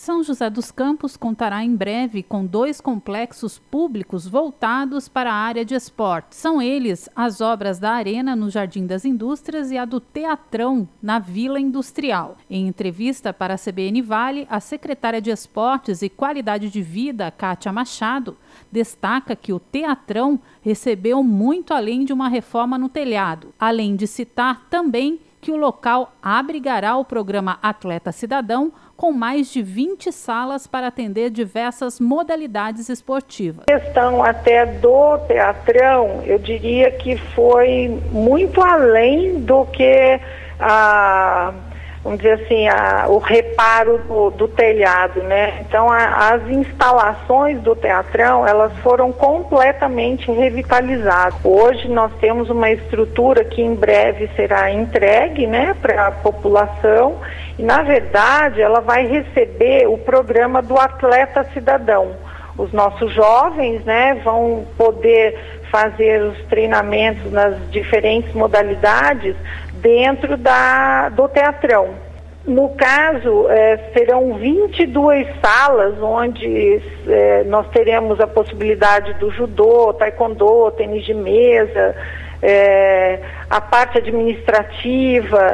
São José dos Campos contará em breve com 2 complexos públicos voltados para a área de esporte. São eles as obras da Arena no Jardim das Indústrias e a do Teatrão na Vila Industrial. Em entrevista para a CBN Vale, a secretária de Esportes e Qualidade de Vida, Kátia Machado, destaca que o Teatrão recebeu muito além de uma reforma no telhado, além de citar também que o local abrigará o programa Atleta Cidadão, com mais de 20 salas para atender diversas modalidades esportivas. A questão até do Teatrão, eu diria que foi muito além do que vamos dizer assim, o reparo do telhado, né? Então, as instalações do Teatrão, elas foram completamente revitalizadas. Hoje nós temos uma estrutura que em breve será entregue, né, para a população e, na verdade, ela vai receber o programa do Atleta Cidadão. Os nossos jovens, né, vão poder fazer os treinamentos nas diferentes modalidades dentro do Teatrão. No caso, serão 22 salas onde nós teremos a possibilidade do judô, taekwondo, tênis de mesa, a parte administrativa,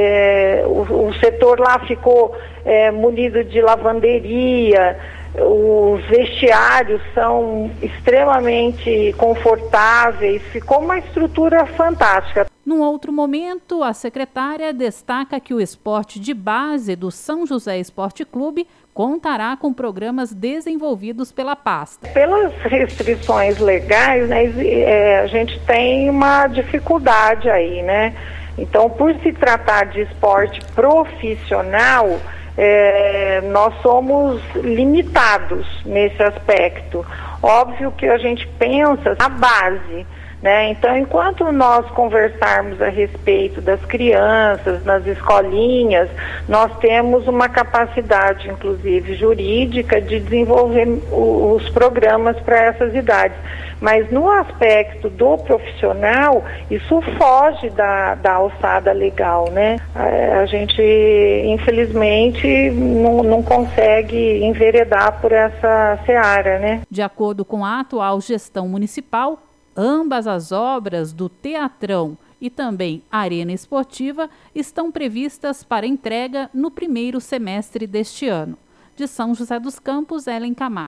o setor lá ficou munido de lavanderia, os vestiários são extremamente confortáveis, ficou uma estrutura fantástica. Num outro momento, a secretária destaca que o esporte de base do São José Esporte Clube contará com programas desenvolvidos pela pasta. Pelas restrições legais, né, a gente tem uma dificuldade aí, né? Então, por se tratar de esporte profissional, nós somos limitados nesse aspecto. Óbvio que a gente pensa na base, né? Então, enquanto nós conversarmos a respeito das crianças, nas escolinhas, nós temos uma capacidade, inclusive jurídica, de desenvolver os programas para essas idades. Mas no aspecto do profissional, isso foge da alçada legal, né? A gente, infelizmente, não consegue enveredar por essa seara, né? De acordo com a atual gestão municipal, ambas as obras do Teatrão e também a Arena Esportiva estão previstas para entrega no primeiro semestre deste ano. De São José dos Campos, Ellen Camargo.